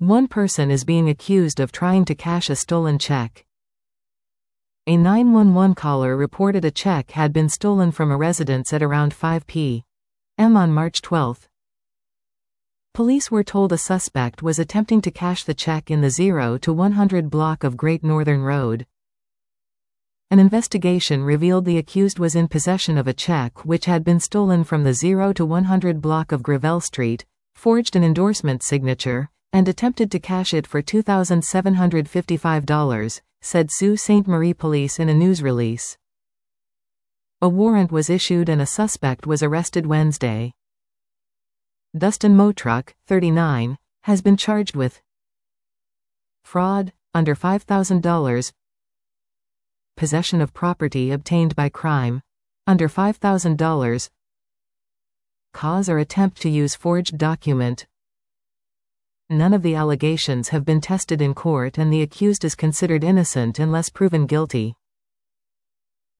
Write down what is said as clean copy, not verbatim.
One person is being accused of trying to cash a stolen check. A 911 caller reported a check had been stolen from a residence at around 5 p.m. on March 12. Police were told a suspect was attempting to cash the check in the 0 to 100 block of Great Northern Road. An investigation revealed the accused was in possession of a check which had been stolen from the 0 to 100 block of Gravel Street, forged an endorsement signature, and attempted to cash it for $2,755, said Sault Ste. Marie Police in a news release. A warrant was issued and a suspect was arrested Wednesday. Dustin Motruck, 39, has been charged with fraud, under $5,000, possession of property obtained by crime, under $5,000, cause or attempt to use forged document. None of the allegations have been tested in court and the accused is considered innocent unless proven guilty.